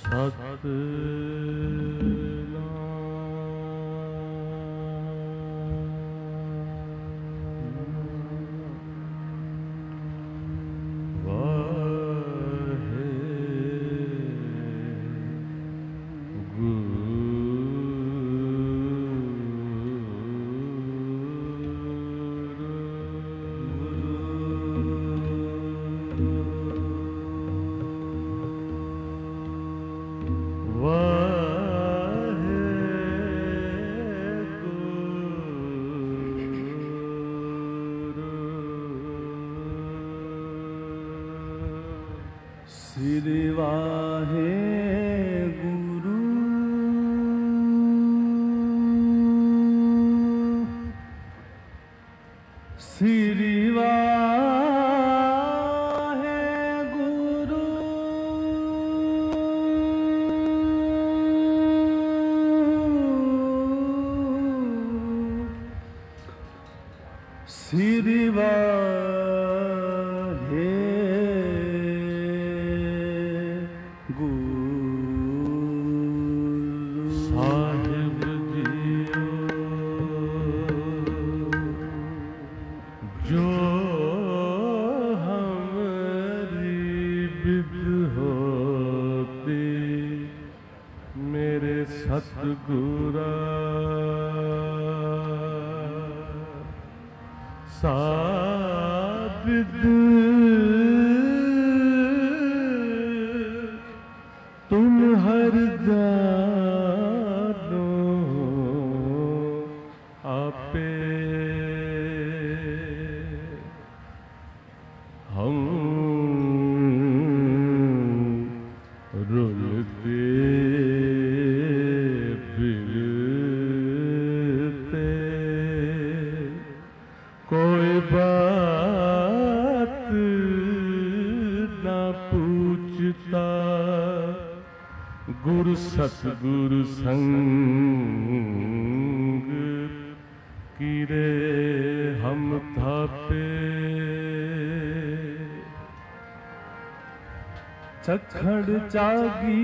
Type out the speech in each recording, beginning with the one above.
चखड़ Chagai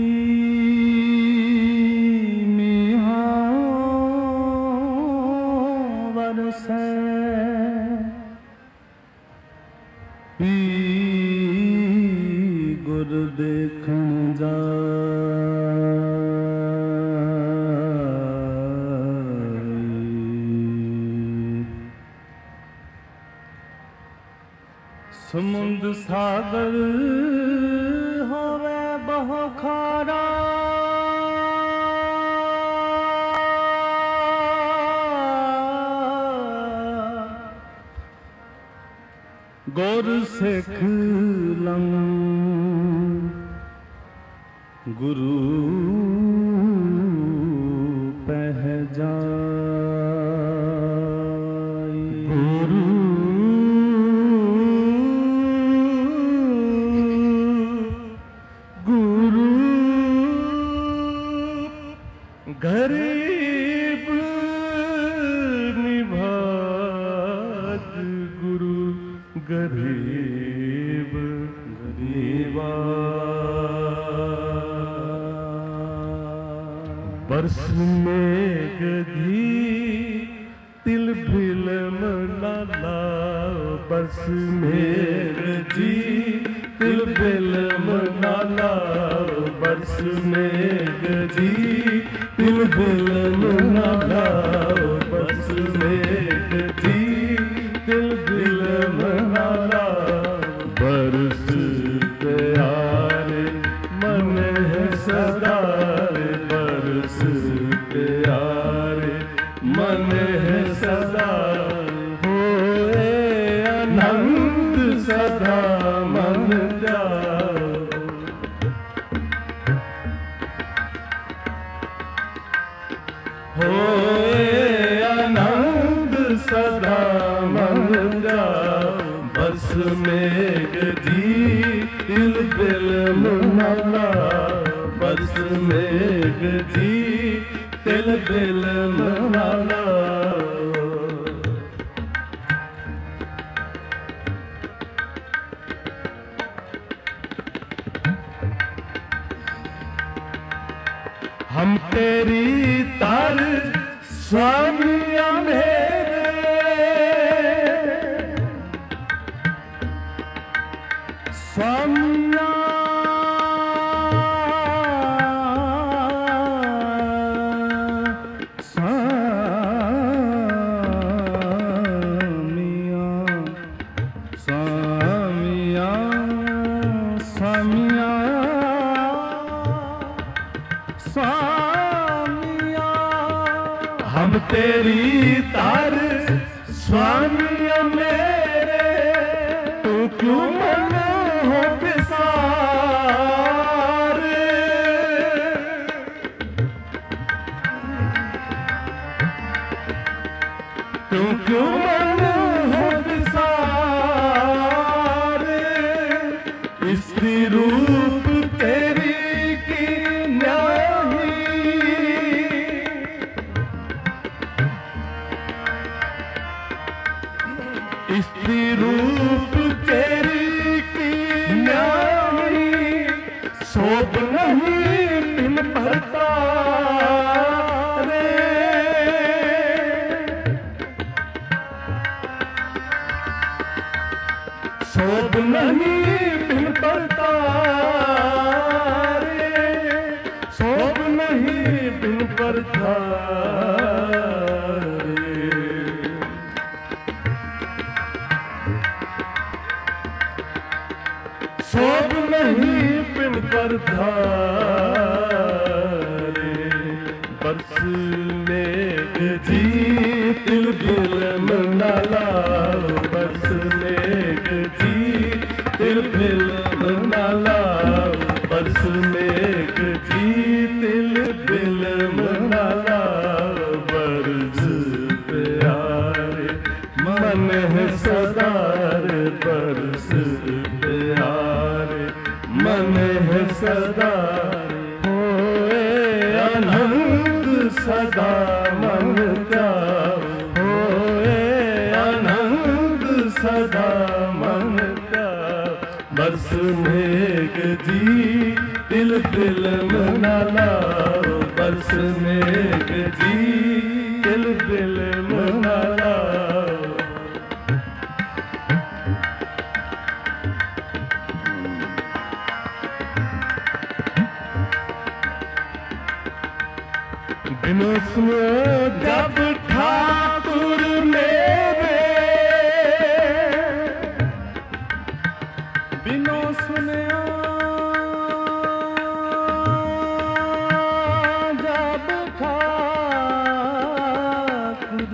मिहा बरसै P गुर देखन समुंद सागर होवे बहु खारा गुर सिख लंग गुरु पहचान गरीब निभाज गुरु गरीब गरीबा बरस मेघ धी तिल फिल्म लाला बरस मेघ धी तिल फिल्म लाला बरस मेघ धी तिल फिल्म नाला बरस मेघ धी तिल फिल्म नाला बरस प्यारे मन है सदा बरस प्यारे मन है सदा होए आनंद सदा मन जाओ होए आनंद सदा मन जाओ बरस मेघ धी तिल फिल्म नाला बरस मेघ धी तिल फिल्म नाला हम तेरी तार स्वामिया मेरे, स्वामिया हम तेरी तार स्वामी मेरे, तू क्यों मन हो विसार, तू क्यों मन हो विसार, स्त्री रूप तेरी की न्याही, स्त्री रूप तेरी की न्याही, शोभ नहीं बिन भरता रे, शोभ नहीं बिन भरता रे, शोभ नहीं बिन भरता शोभ नहीं बिन बरधारे, बरस मेघ जी तिल बिल मनाला, बरस मेघ जी तिल बिल मनाला, बरस मेघ जी तिल बिल मनाला, बरस प्यारे मन है सदार, बरस मन है सदा होए आनंद सदा मन का, होए आनंद सदा मन का, बरस मेघ जी तिल तिल मनाला, बरस मेघ जी तिल तिल मनाला, बिनु सुनो जब ठाकुर मेरे, बिनु सुनो जब ठाकुर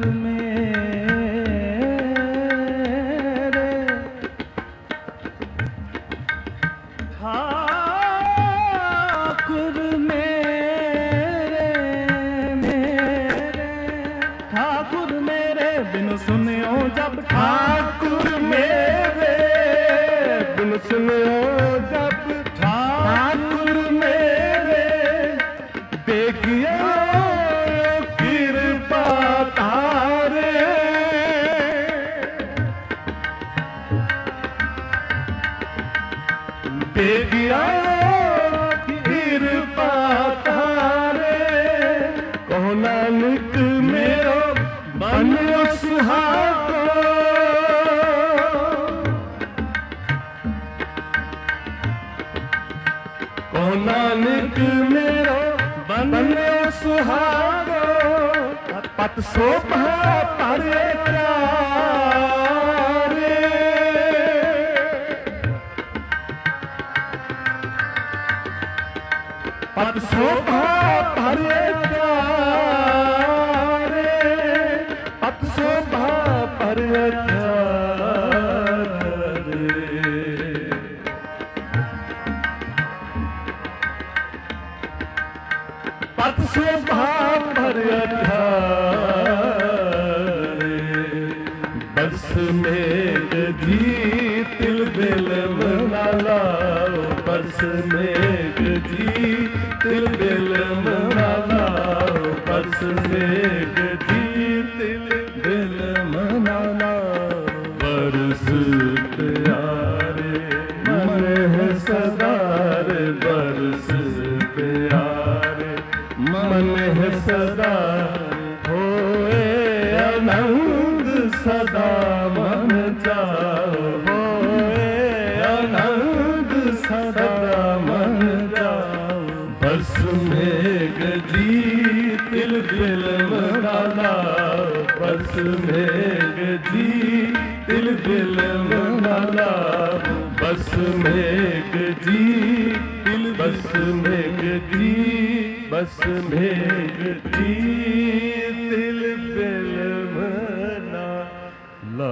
मेरे, ठाकुर ठाकुर मेरे बिनु सुनियो जब ठाकुर मेरे, बिनु सुनियो जब ठाकुर मेरे, देखियो कृपा तारे, देखियो कृपा तारे, कहो नानक मेरो बनियो सुहागो, कहो नानक मेरो बनियो सुहागो, पत शोभा परे प्यारे, पत शोभा परे प्यारे, पत शोभा परे प्यारे, पत शोभा परे प्यारे, बरस मेघ जी तिल बिल मनाला, बरस मेघ जी तिल बिल मनाला, बरस मेघ जी तिल बिल मनाला, बरस प्यारे मन है सदार, बरस प्यारे सदा होए आनंद सदा मन जाओ, होए आनंद सदा मन जाओ। बरस मेघ जी तिल बिल मनाला, बरस मेघ जी तिल बिल मनाला, बस मेघ जी तिल, बस मेघ जी, बस मेघ जी तिल बिल मनाला।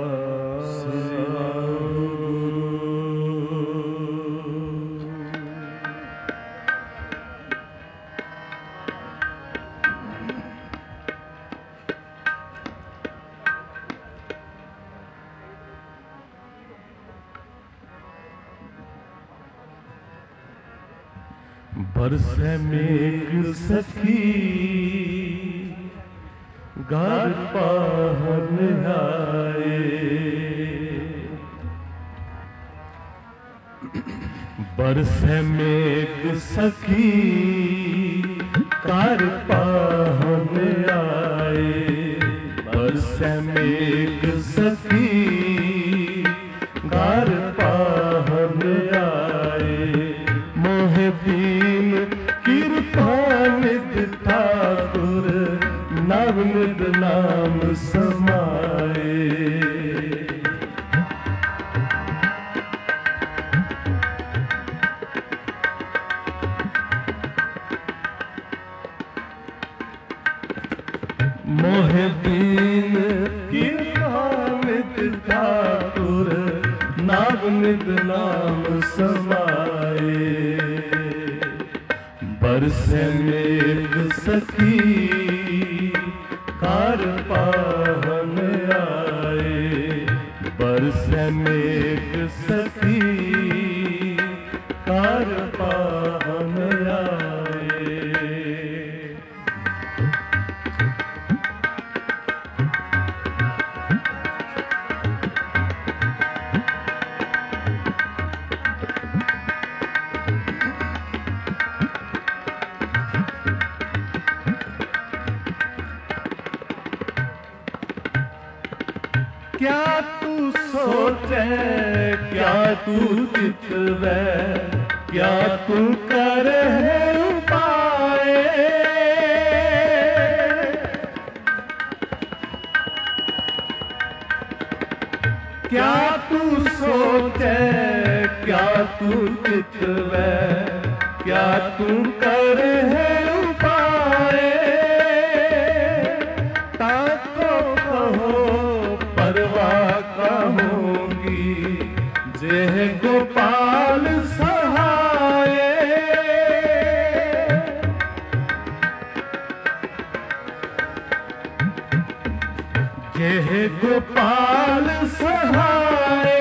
बरसे मेघ सखी घर पाहन आए, बरसे मेघ सखी घर पाहन आए, बरसे मेघ सखी घर पाहन आए। मोहे दीन कृपा निध ठाकुर नव निध नाम समाए। मोहे दीन कृपा निध ठाकुर नव निध नाम समाए। बरसे मेघ सखी कार पाहन आए, बरसे मेघ सखी कार पाहन आए। क्या तू सोचे, क्या तू चितवे, क्या तू करे उपाय। क्या तू सोचे, क्या तू चितवे, क्या तू करे उपाय। ताको कहो परवाह कहूंगी, जेह गोपाल सहाय। जेह गोपाल सहाय।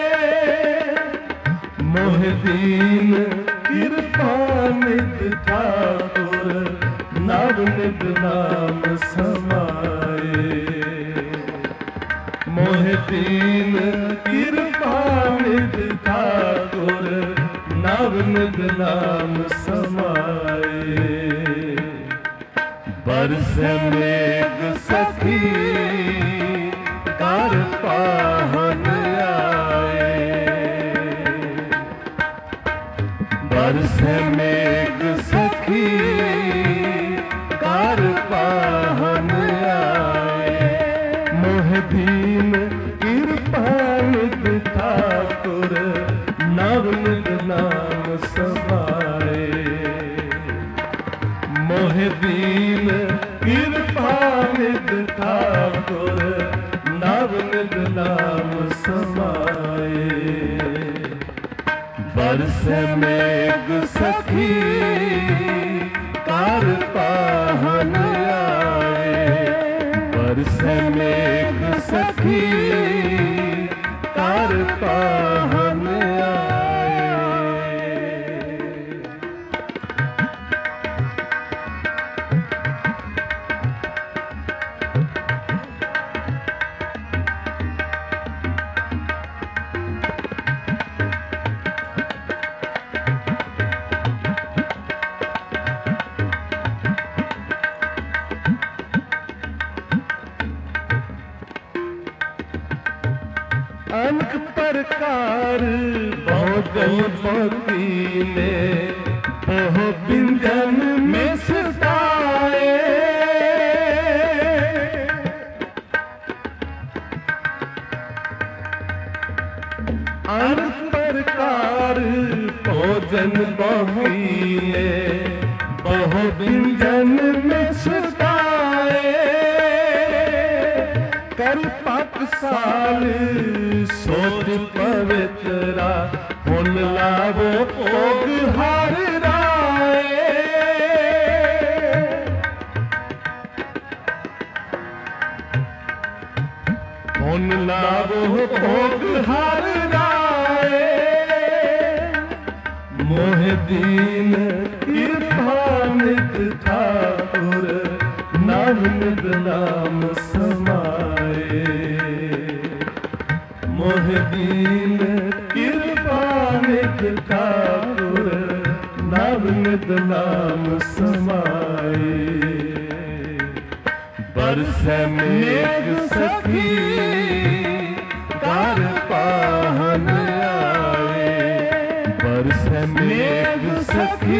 मोह दीन कृपा निध ठाकुर नव निध नाम समाए। मोह दीन कृपा निध ठाकुर नव निध नाम समाए। बरसे मेघ सखी कार पाहन आए, बरसे मेघ सखी कार पाहन आए। मोह दीन कृपा निध ठाकुर नव निध नाम समाए। मोह दीन कृपा निध ठाकुर नव निध नाम समाए। बरसे मेघ सखी कार पाहन आए, बरसे मेघ सखी कार पाहन आए। कार बहुजन पकीने बहु बिंजन में सताए। अर प्रकार भोजन बहुकीने बहु बिंजन में सताए। कर पाकसाल सोच पवित्रा हुन लावो भोग हर राय। हुन लावो भोग हर राय। मोह दीन कृपा नित ठाकुर नव निध नाम समाए। मोह दीन कृपा नित ठाकुर नव निध नाम समाए। बरसै मेघ सखी कर पाहन आए। बरसै मेघ सखी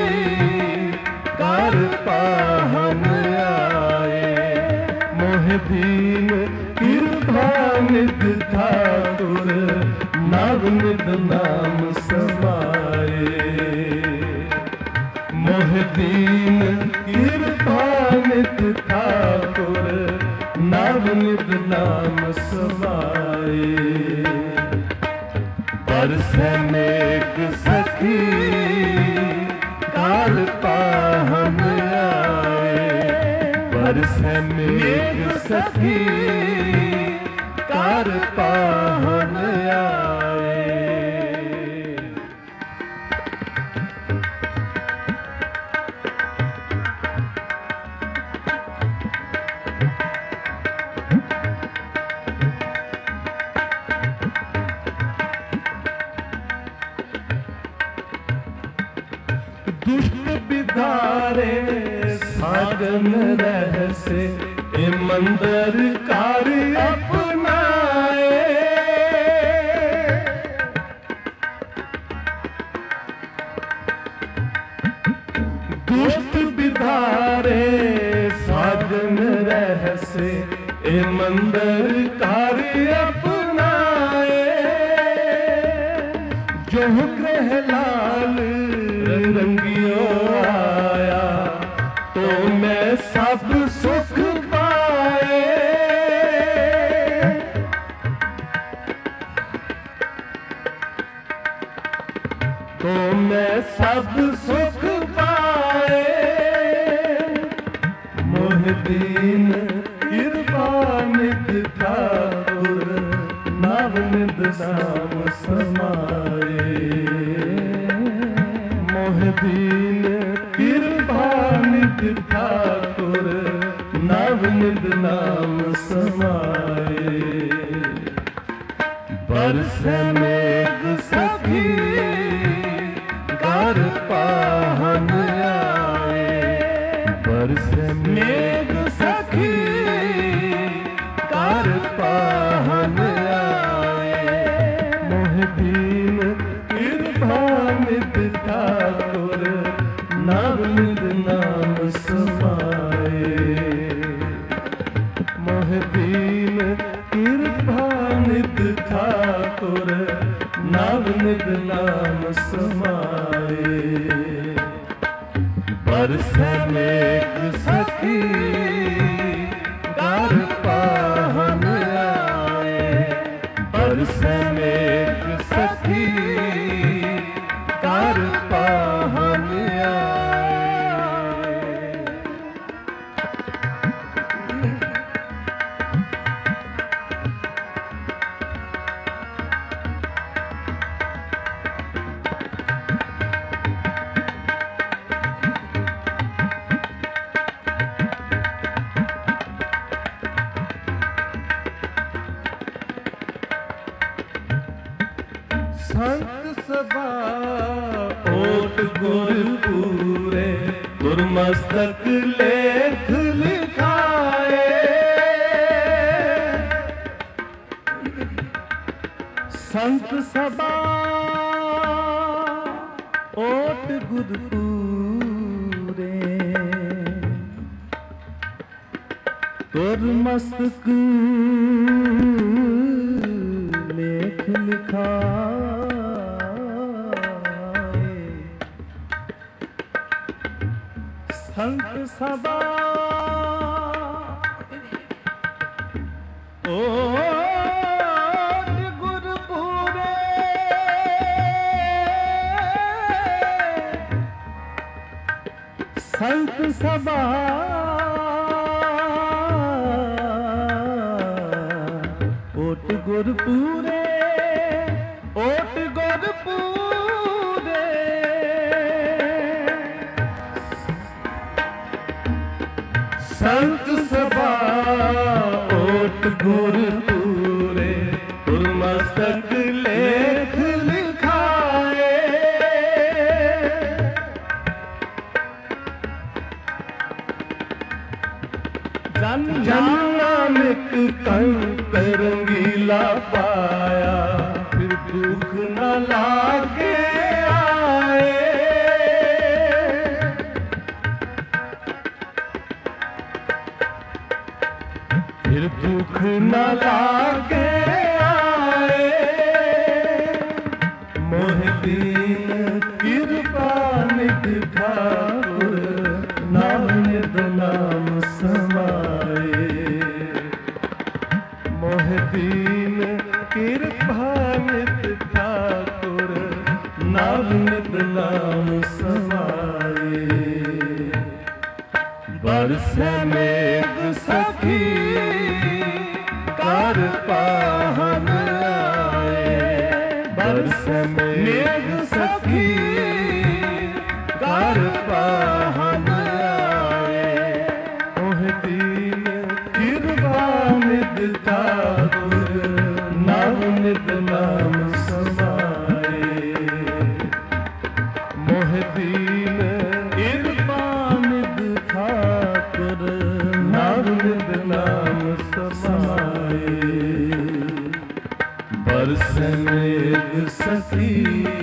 कर पाहन आए। मोह दीन कृपा निध ठाकुर नव निध नाम समाए। मोह दीन कृपा निध ठाकुर नव निध नाम समाए। बरसै मेघ सखी कर पाहन आए। बरसै मेघ सखी कर पाहन आए। दुष्ट बिधारे साजन रहसे ए मंदिर कार्य अपनाए। दुष्ट बिधारे साजन रहसे ए मंदिर कार्य अपनाए। जो ग्रह लाल रंगियो आया तो मैं सब सुख पाए। तो मैं सब सुख पाए। मोह दीन कृपा निध ठाकुर नव निध नाम समाए। मोह दीन कृपा निध ठाकुर नव निध नाम समाए। बरसै मेघ सखी कर पाहन आए। बरसै मेघ सखी कर पाहन आए। मोह दीन कृपा निध ठाकुर नव निध नाम समाए। मोह दीन कृपा निध ठाकुर नव निध नाम समाए। बरसै मेघ सखी कर पाहन आए। बरसै मेघ सखी कर पाहन आए। संत सभा ओट गुर पूरे गुरमस्तक लेख लिखाए। संत सबा ओट गुरपूरे तुर मस्तक लेख लिखाए संत सबा ओट गुरपूरे संत सबा ओट गुरपूरे ओट गुरपूरे संत सबा ओट गुरपूरे तुर मस्तक लेख लिखाए जन नानक कंठ रंगीला पाया फिर दुख न लागे आए फिर दुख न लागे आए मोह दीन कृपा निध ठाकुर नाम निध नाम समाए मोह दीन कृपा निध ठाकुर नाम निध नाम समाए बरसे मेघ सखी कर पाहन आए बरसे मेघ सखी कर पाहन आए ओह दीन कृपा निध ठाकुर नाम निध नाम समाए मोह दीन कृपा निध ठाकुर नाम निध नाम समाए बरसे मेघ सखी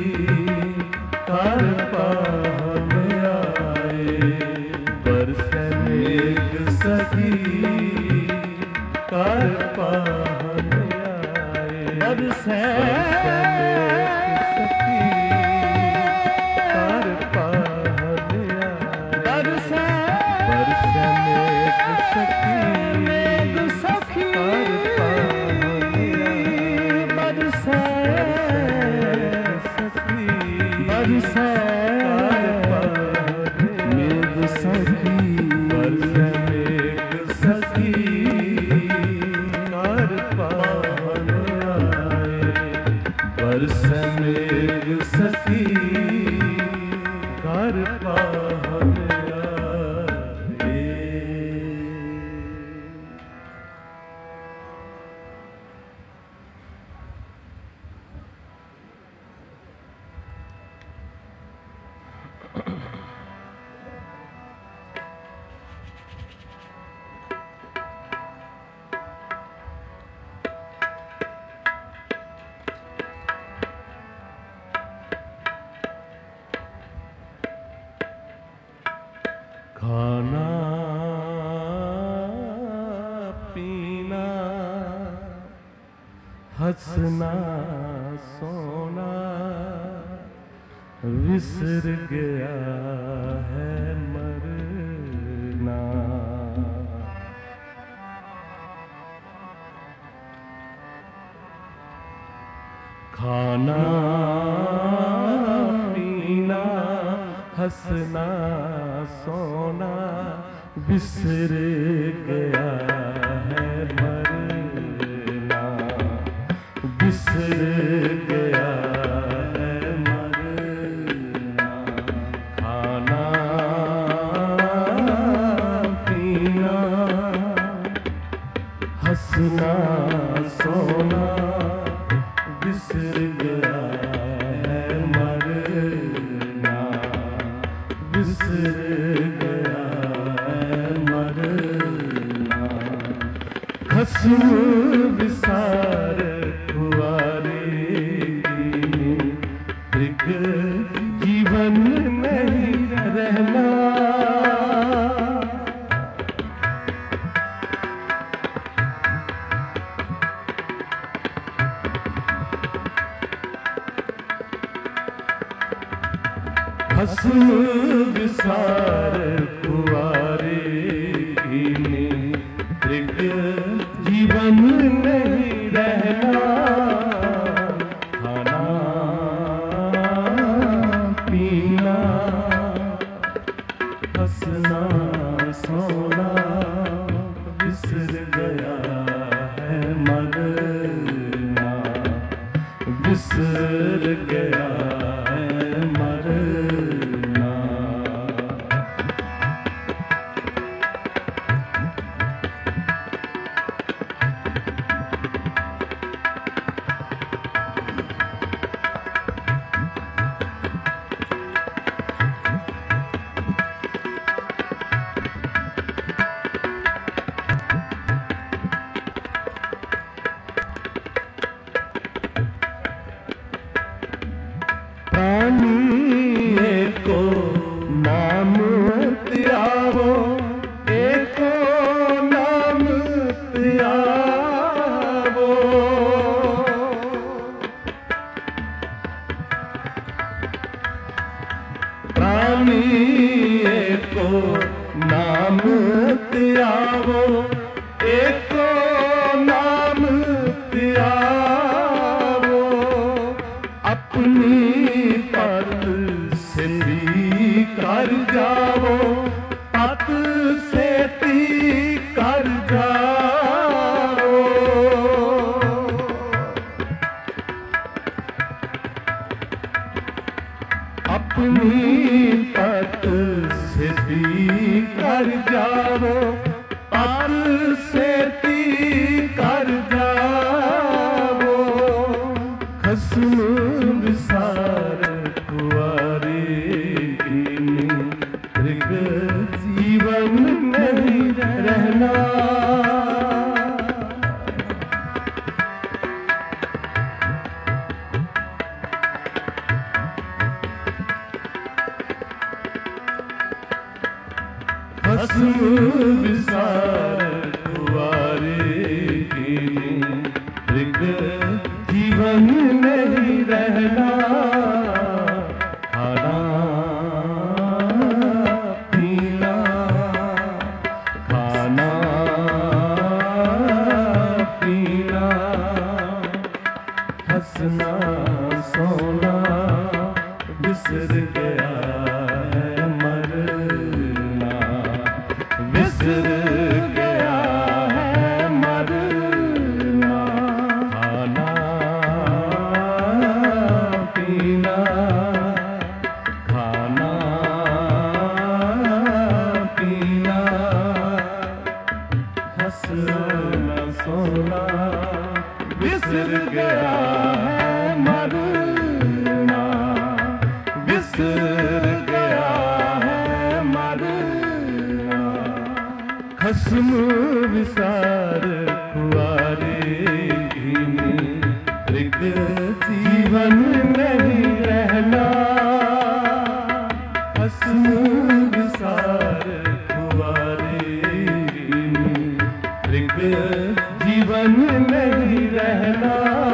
कर पाहन आए बरसे मेघ सखी कर पाहन आए बरसे सखी कर पाहन आए बरसे मेघ सखी कर पाहन आए बरसे सखी बरसे मेघ सखी बरसे मेघ सखी कर पाहन आए बरसे मेघ सखी कर पाहन आए खाना पीना हंसना सोना विसर गया है मरना खाना पीना हंसना सोना बिसर गया है मरना बिसर गया है मरना खाना पीना हंसना सोना बिसर गया है मरना बिसर गया है मरना खस्म विसार खुआरे की खसम विसार कुआरे कीने त्रिग जीवन नहीं रहना खाना पीना हंसना सोना बिसर गया है मरना बिसर गया है मरना। प्राणी एको नाम त्यागो एको नाम त्यागो प्राणी एको नाम त्यागो एको नाम त्यागो अपनी पत सिंधी कर जाओ पत सेती कर जाओ अपनी पत सिंधी कर जाओ पत सेती कर जाओ खसम विसार कुआरे कीने त्रिग जीवन नहीं रहना खसम विसार कुआरे कीने त्रिग जीवन नहीं रहना खाना पीना खाना पीना हंसना सोना बिसर गया है मरना बिसर गया है मरना खाना पीना खाना पीना हंसना सोना बिसर गया है मरना बिसर गया है मरना खसम विसार कुआरे कीने त्रिग जीवन नहीं रहना खसम विसार कुआरे कीने त्रिग जीवन नहीं रहना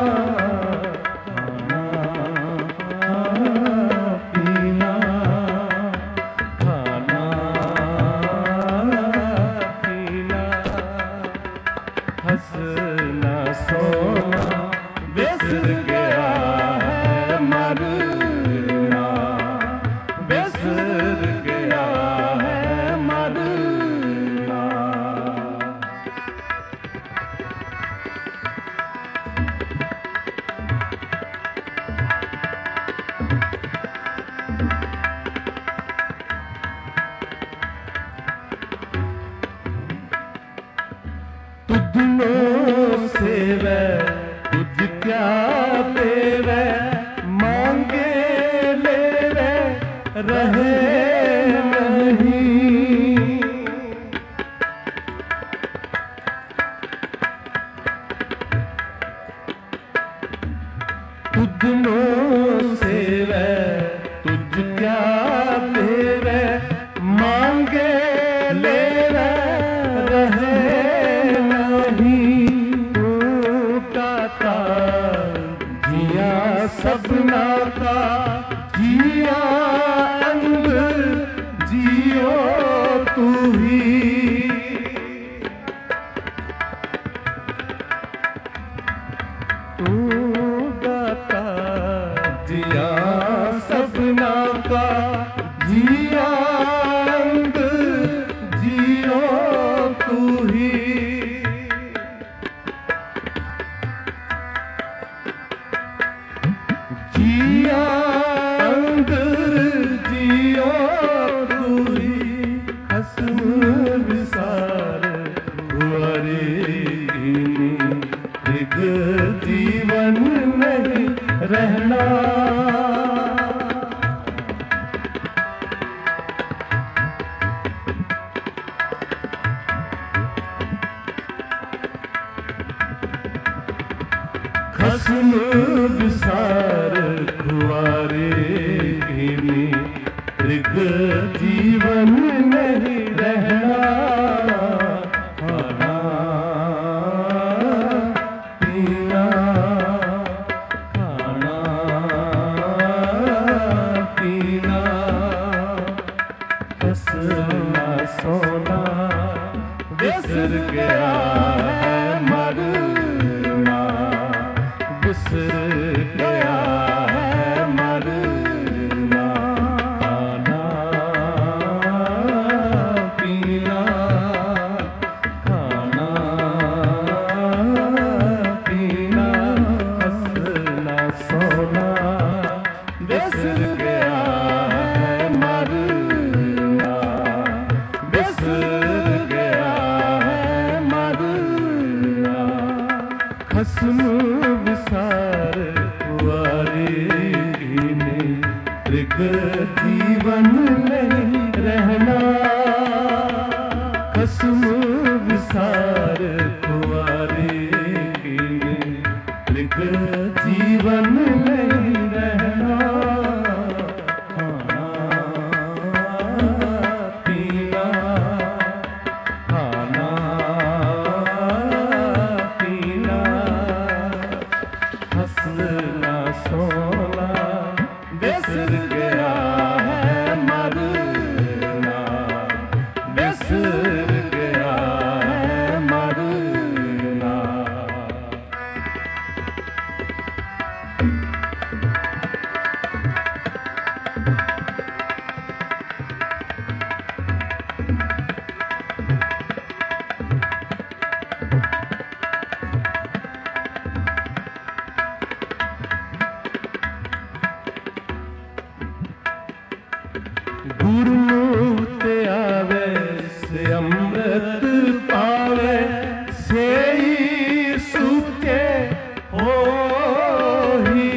खाना पीना खाना पीना हंसना सोना बिसर गया है मरना बिसर गया है मरना। तुझनो सेवे तुझ क्या देवे मांगे लेवे रहे नहीं तुझनो सेवे तुझ क्या देवे मांगे लेवे रहे नहीं खसम विसार कुआरे गिनी मृग जीवन नहीं रहना खाना पीना खाना पीना हंसना सोना बिसर गया है मरना बिसर गया है मरना खाना पीना खाना पीना हंसना सोना बिसर गया है मरना बिसर गया है मरना खसम विसार कुआरे गिने मृग जीवन नहीं रहना खसम विसार कुआरे गिने मृग जीवन नहीं रहना खाना पीना खाना पीना हंसना सोना बिसर गया है मरना बिसर गया है मरना गुरुमूर्त आवे से अमृत पावे से सुखे होही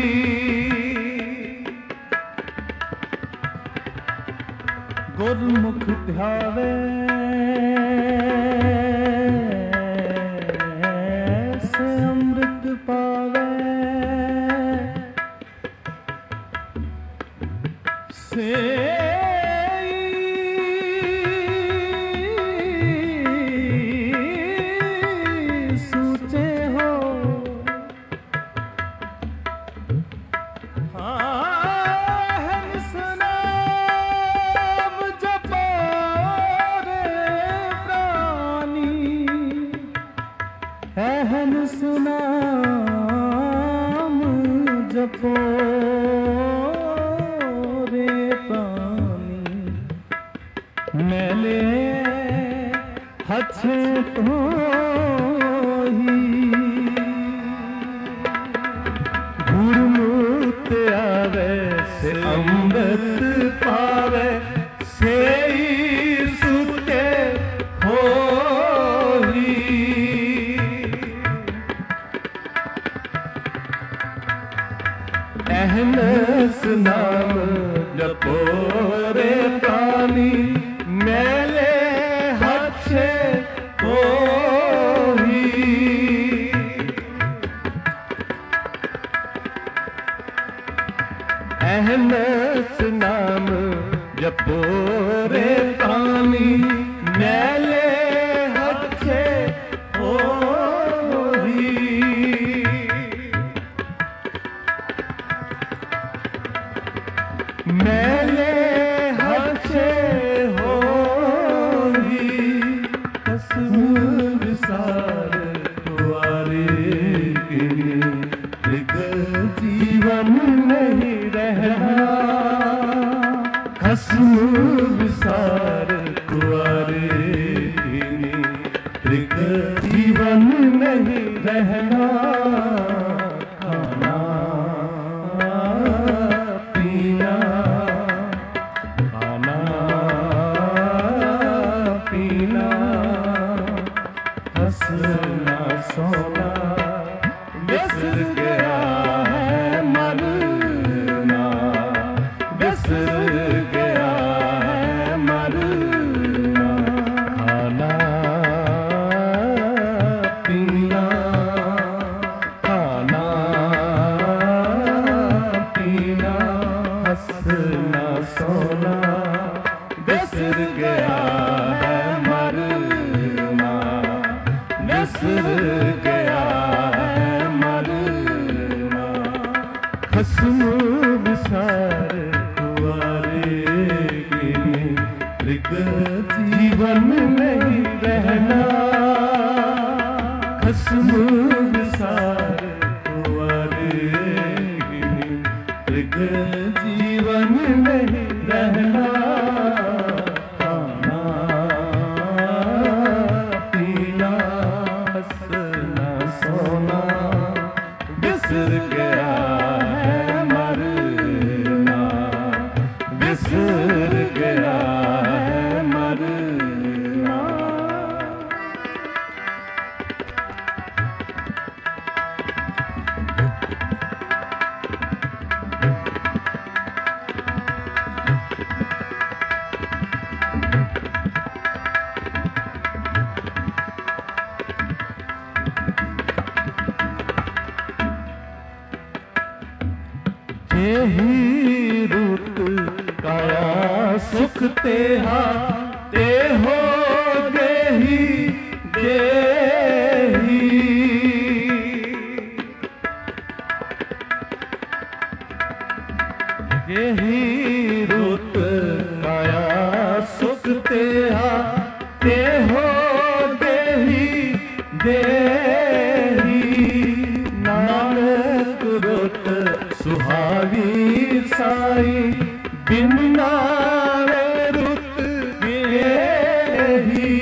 गुरमुख ध्यावे से अमृत पावे से सूचे हो सुनाम जपो रे प्राणी एहन सुनाम जपो मैले हथे तो ही गुरुमूर्त आवे से अमृत पावे से सुते होही अहनस नाम जपो रे प्राणी मेले हथे होही अहनस नाम जपो रे प्राणी मेले हथे होही मेले हथे होही खसम विसार कुआरे गिने मृग जीवन नहीं रहना खसम विसार कुआरे बिसर गया है मरना, बिसर गया है मरना। खस्म विसार कुंवारे गिने, मृग जीवन नहीं रहना। खस्म विसार कुंवारे गिने, मृग जीवन नहीं रहना। खाना पीना हंसना सोना, बिसर गया है मरना, बिसर गया है मरना। यही रुत काया सुख तेहा, ते हो देही देही। यही रुत काया सुख तेहा, ते हो देही देही। नानक रुत सुहावी साई, बिन नावे रुत गेही।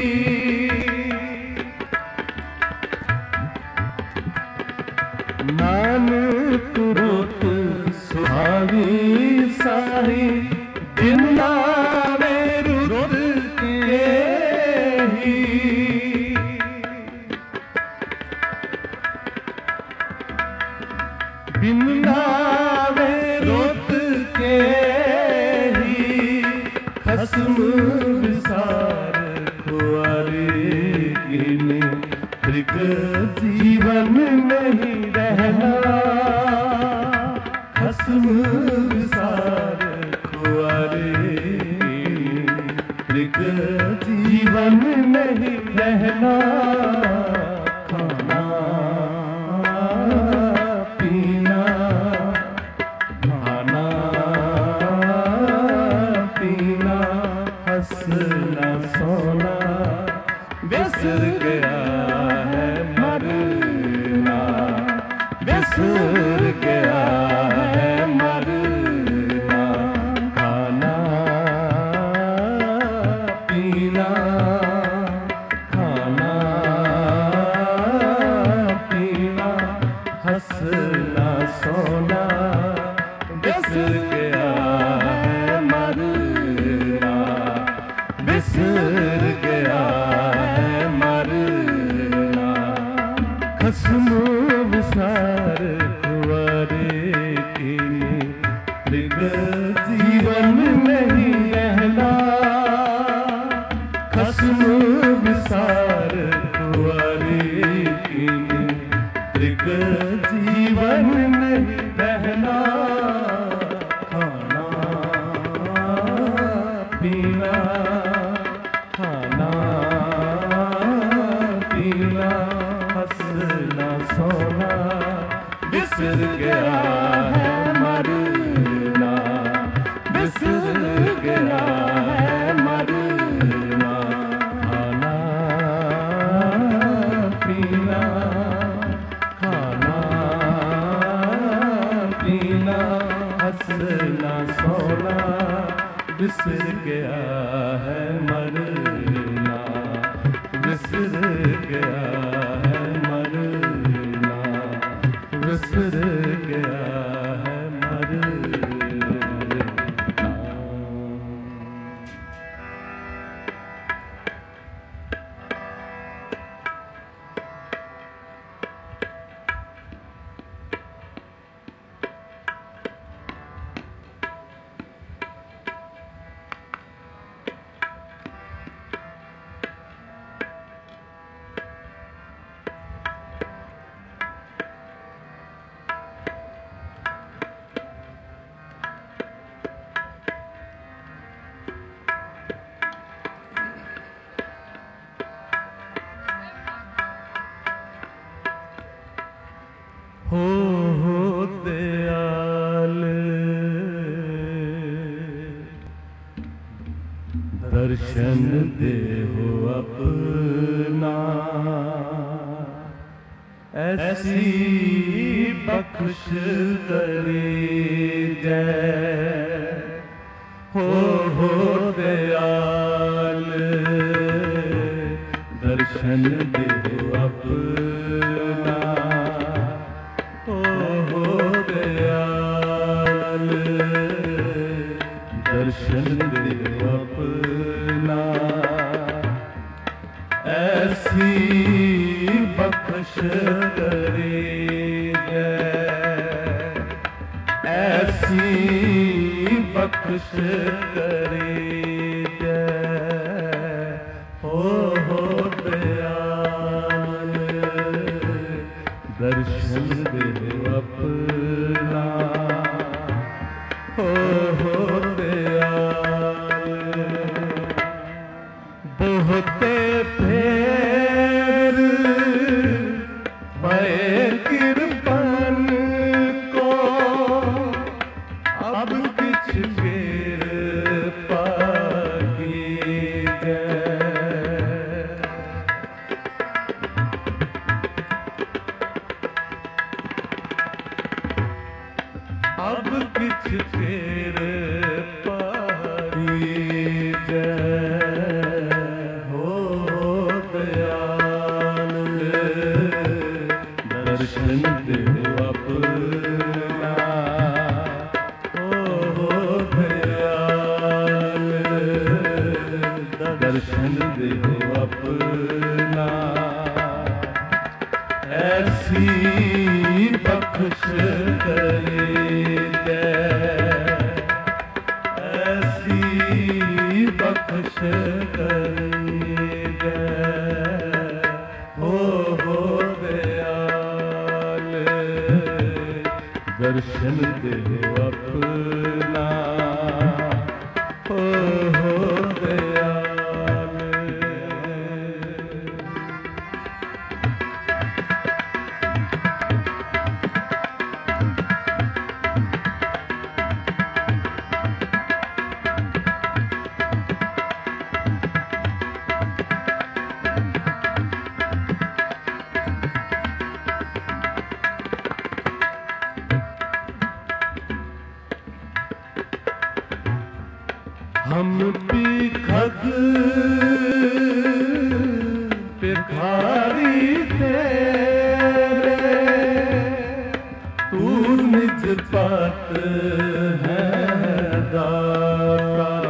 नानक रुत सुहावी साई, बिन नावे रुत गेही। बिन नावे रुत गेही। खस्म विसार कुंवारे गिने, मृग जीवन नहीं रहना। खस्म विसार कुंवारे गिने, मृग जीवन नहीं रहना। खाना पीना खाना पीना हंसना सोना, बिसर गया है मरना, बिसर गया है मरना। खाना पीना खाना पीना हंसना सोना, बिसर गया है मरना, बिसर गया है मरना। खस्म विसार कुंवारे गिने, मृग जीवन नहीं रहना। खस्म विसार कुंवारे गिने, मृग जीवन नहीं रहना। खाना पीना खाना पीना हंसना सोना, बिसर गया है मरना, बिसर गया है मरना। खाना पीना खाना पीना हंसना सोना, बिसर गया है मरना, बिसर गया है मरना, बिसर गया दर्शन दे हो अपना, ऐसी बख्श करे जय हो दयाल। दर्शन दे हो अपना, हो दयाल। दर्शन दे हो अपना, ऐसी बख्श करे जय, ऐसी बख्श करे जय हो दयाल। दर्शन दे अपना, हो दयाल। बहुते फेर मैं कृपन को, अब किछ कृपा कीजै। अब किछ कृपा कीजै हो दयाल। दर्शन दे अपना, हो दयाल। दर्शन दे अपना, ऐसी बख्श करे जय, ऐसी बख्श करे जय हो दयाल। दर्शन दे अपना, हो दयाल। हम बिखद भिखारी तेरे, तू निज पात है दाता।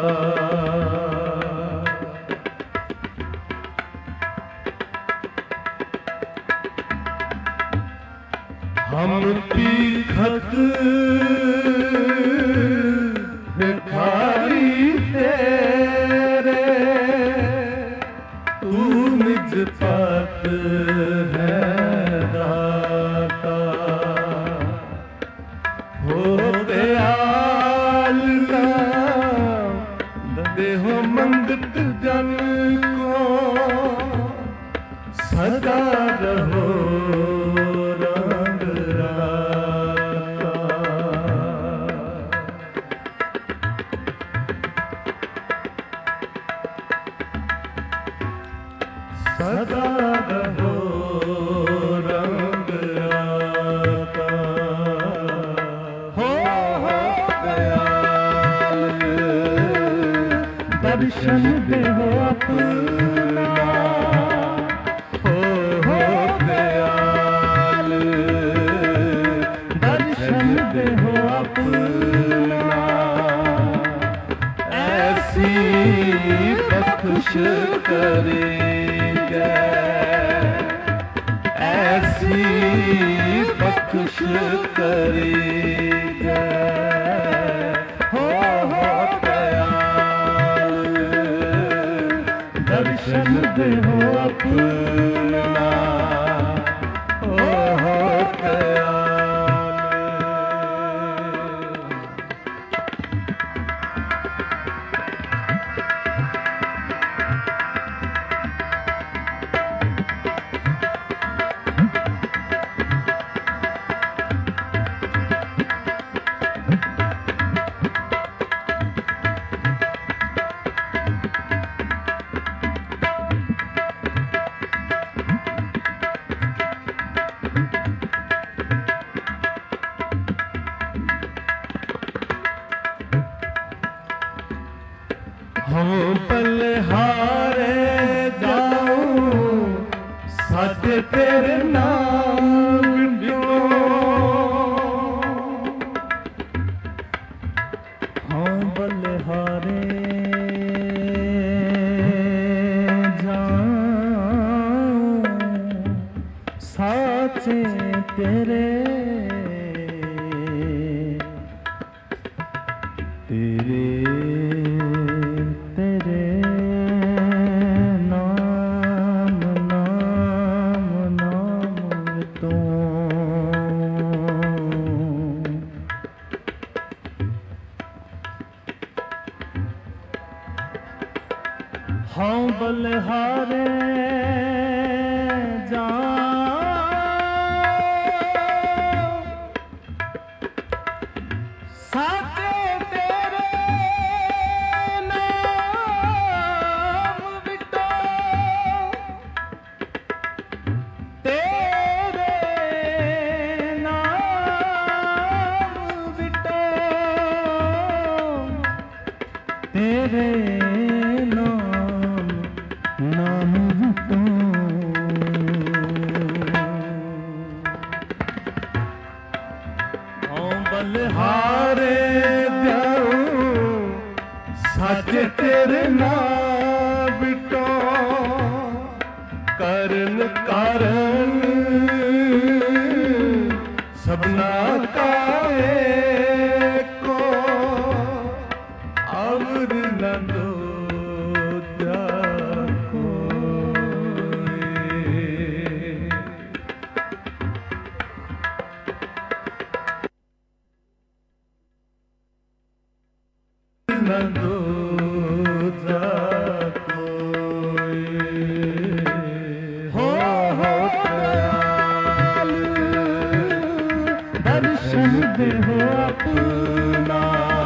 हम बिखद भिखारी तेरे, तू निज पात है दाता। हो दयाल देहो मंगत जन को, सदा रहो रंग राता। सदा रहो रंग राता। हो दयाल। दर्शन दे हो अपना, हो दयाल। दर्शन दे हो अपना, ऐसी बख्श करे जय, ऐसी बख्श करे जय हो दयाल। दर्शन दे हो अपना, हो दयाल। तेरे नाम विटो हाँ बलिहारे साचे तेरे तेरे तेरे नाम नाम नाम तो हाँ बलिहारे तेरे नाम नाम विटो हाँ बलिहारे सच तेरे नाम विटो करन कारण सबना का एको अमर न दोजा कोई न दोजा कोई हो दयाल दर्शन दे हो अपना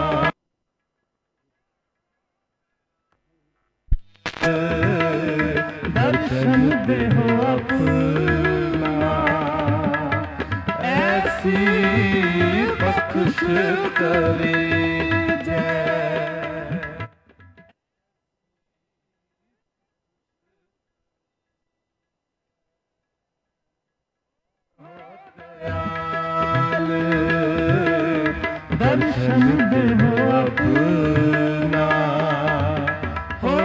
दर्शन दे हो अपना ऐसी बख्श करे दर्शन दे हो अपना हो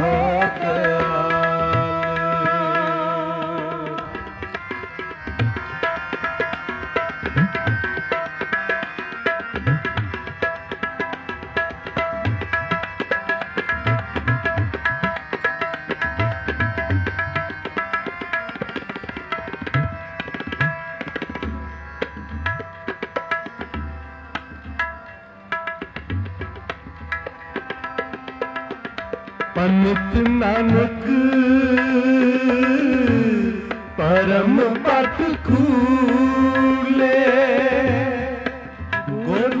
पंडित नानक परम पट खूले गुर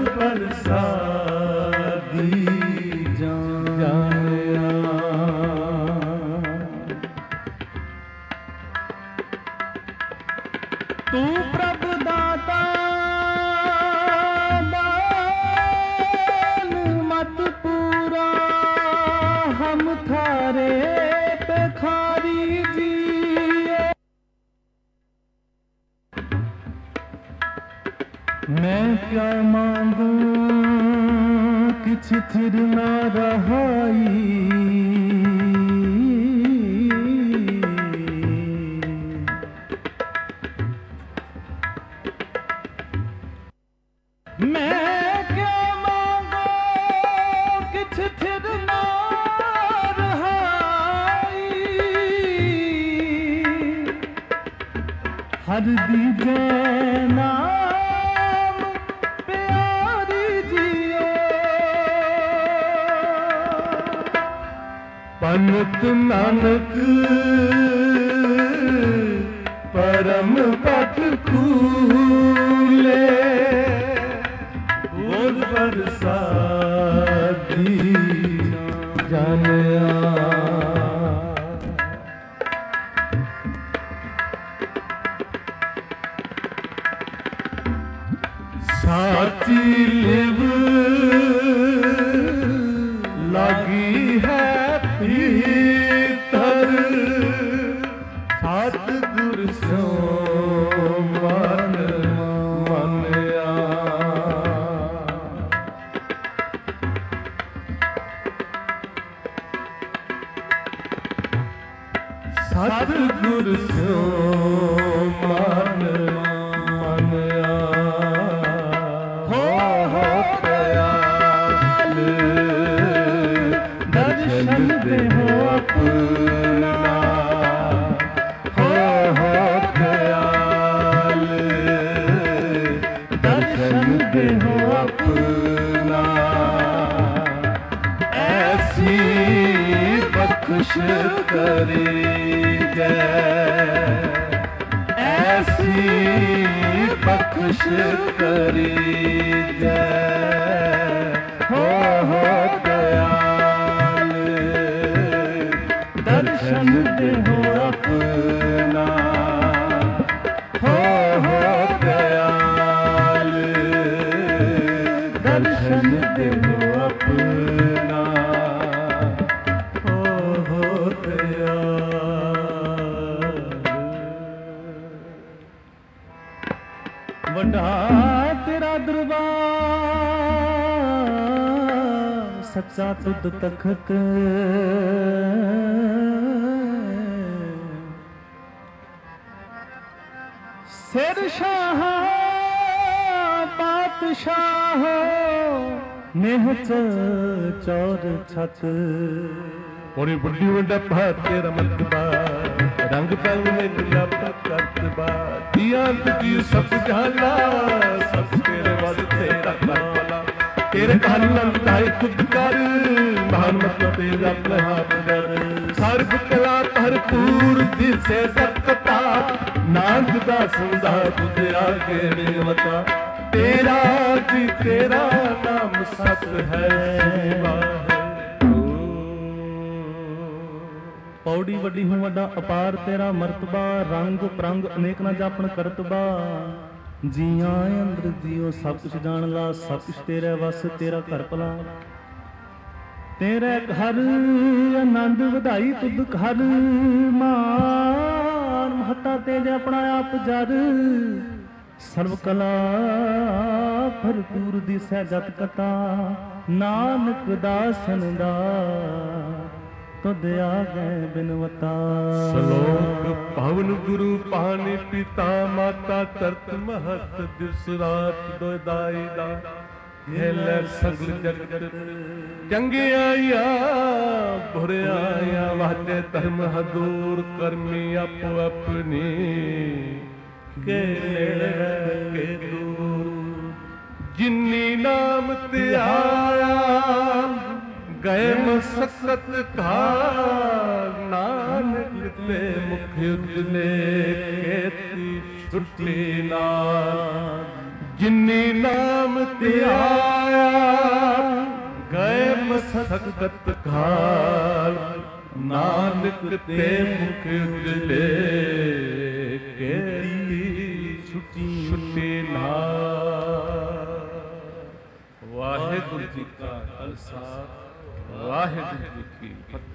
प्रसादी जानिया तू प्रभु दाता दान मत पूरा हम थारे भिखारी जी मैं क्या मांगू किछ थिर ना रहाई मैं क्या मांगू किछ थिर ना हर दीजे नाम प्यारी जियो पंडित नानक परम पट खूले गुर प्रसादी जानिया साची लिव लगी है भीतर सतगुर ਸਤਿਗੁਰ ਸਿਉ ਮਨ ਮੰਨਿਆ। ਸਤਿਗੁਰ ਸਿਉ ਮਨ ਮੰਨਿਆ। ਹੋ ਦਇਆਲ ਦਰਸ਼ਨ ਦੇਹੁ ਆਪਣਾ। ਹੋ ਦਇਆਲ ਦਰਸ਼ਨ ਦੇਹੁ ਆਪਣਾ। ਐਸੀ ਬਖਸ਼ ਕਰੀ ਜੈ, ਐਸੀ ਬਖਸ਼ ਕਰੀ ਜੈ। ਹੋ ਦਇਆਲ ਦਰਸ਼ਨ ਦੇਹੁ ਆਪਣਾ। ਹੋ ਦਇਆਲ ਦਰਸ਼ਨ ਦੇਹੁ ਆਪਣਾ। ਹੋ ਦਇਆਲ। ਵੱਡਾ ਤੇਰਾ ਦਰਬਾਰ ਸੱਚਾ ਤੁਧ ਤਖਤ। ਸਿਰ ਸ਼ਾਹ ਪਾਤਸ਼ਾਹ ਨੇਹ ਚੌਰ ਛਤ। ਪੂਰੀ ਬੁੱਢੀ ਵੱਡਾ ਭਾਰ ਤੇਰਾ ਮਤਬਾ। ਰੰਗ ਰੰਗ ਨੇ ਗੁਲਾਬ ਕਰਤਬਾ। ਦੀਆ ਤੁਝੀ ਸਭ ਜਾਨਾ ਸਭ ਤੇਰੇ ਵੱਲ ਤੇਰਾ ਕਰਮਲਾ। ਤੇਰੇ ਘਰ ਲੰਤਾਈ ਖੁਦ ਕਰ ਮਹਾਨ ਮਤਲਬ ਤੇਰਾ ਪ੍ਰਹਾਰ ਕਰ। ਸਰਬ ਕਲਾ ਭਰਪੂਰ ਦਿਸੇ ਸਤਤਾ। ਨਾਨਕ ਦਾ ਸੰਦਾ ਤੁਝ ਆਗੇ ਬਿਨਵਤਾ। ਤੇਰਾ ਜੀ ਤੇਰਾ ਨਾਮ ਸਤ ਹੈ। ਪੌੜੀ ਵੱਡੀ ਹੂੰ ਵੱਡਾ ਅਪਾਰ ਤੇਰਾ ਮਰਤਬਾ। ਰੰਗ ਪ੍ਰੰਗ ਅਨੇਕ ਨਾ ਜਾਪਣ ਕਰਤਬਾ। ਜੀਆਂ ਅੰਦਰ ਜੀਓ ਸਭ ਕੁਛ ਜਾਣ ਲਾ। ਸਭ ਕੁਛ ਤੇਰੇ ਵਸ ਤੇਰਾ ਘਰ ਭਲਾ। ਤੇਰੇ ਘਰ ਆਨੰਦ ਵਧਾਈ ਤੁਧ ਘਰ। ਮਾਨ ਮਹਤਾ ਤੇਜ ਆਪਣਾ ਆਪ ਜਰ। ਸਰਵ ਕਲਾ ਭਰਪੂਰ ਦਿਸੈ ਜਤ ਕਥਾ। ਨਾਨਕ ਦਾਸਨ ਦਾ ਤੁਧ ਆਗੇ ਬਿਨਵਤਾ। ਸ਼ਲੋਕ ਪਵਨ ਗੁਰੂ ਪਾਣੀ ਪਿਤਾ ਮਾਤਾ ਤਰਤ ਮਹਤ। ਦਿਸ ਰਾਤ ਦੋਇਦਾਈ ਦਾ ਹਿਲੈ ਸਗਲ ਜਗਤ। ਚੰਗਿਆਈਆ ਬੁਰਿਆਈਆ ਵਾਜੇ ਧਰਮ ਹਦੂਰ। ਕਰਮੀ ਆਪੋ ਆਪਣੀ ਕੇ ਨੇੜੇ ਕੇ ਦੂਰ। ਜਿਨੀ ਨਾਮ ਤੇ ਆਇਆ ਗਏ ਮਸਕਤ ਘਾਲ। ਨਾਨਕ ਤੇ ਮੁਖ ਉਜਲੇ ਕੇਤੀ ਛੁੱਟੀ ਨਾਲ। ਜਿਨੀ ਨਾਮ ਤੇ ਆਇਆ ਗਏ ਮਸਕਤ ਘਾਲ। ਨਾਨਕ ਤੇ ਮੁਖ ਉਜਲੇ ਕੇਤੀ ਛੁੱਟੀ ਨਾਲ। ਵਾਹਿਗੁਰੂ ਜੀ ਕਾ ਖਾਲਸਾ ਵਾਹਿਗੁਰੂ ਜੀ ਕੀ ਫਤਿਹ।